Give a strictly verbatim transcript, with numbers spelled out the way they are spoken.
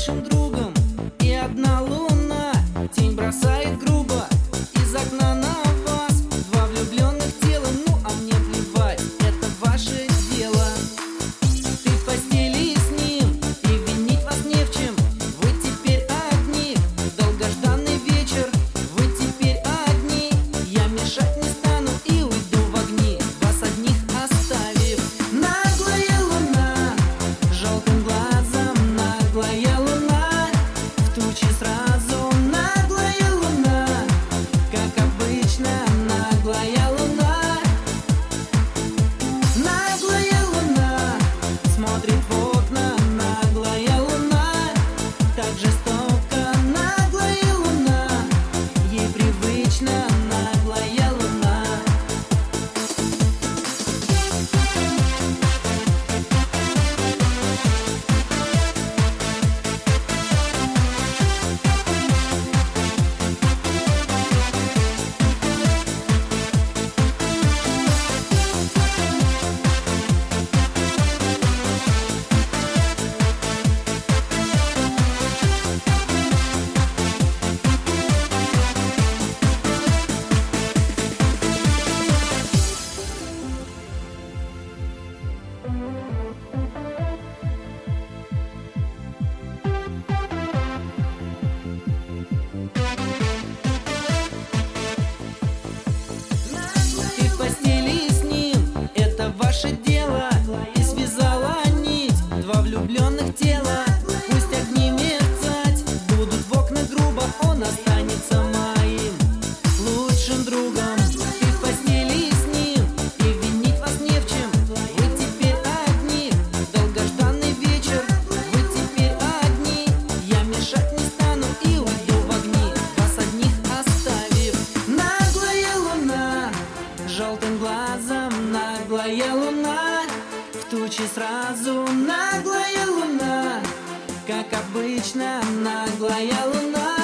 лучшим другом. И одна луна тень бросает грубо из окна на вас. Два влюбленных тела, ну а мне плевать, это ваше дело. Ты в постели с ним, и винить вас не в чем. Вы теперь одни, долгожданный вечер. Вы теперь одни, я мешать не стану и уйду в огни, вас одних оставив. Наглая луна, желтым глазом, наглая луна, в тучи сразу. Наглая луна, как обычно, наглая луна. Наглая луна смотрит в окна, наглая луна, так жестоко. Наглая луна, ей привычно, наглая луна. Ты в постели с ним, это ваше дело. И связала нить два влюбленных тела. Пусть огни мерцать будут в окна грубо, он останется моим лучшим другом. Ты в постели с ним, и винить вас не в чем. Вы теперь одни, долгожданный вечер. Вы теперь одни, я мешать не стану и уйду в огни, вас одних оставив. Наглая луна, желтым глазом, наглая луна, в тучи сразу. Наглая луна, как обычно, наглая луна.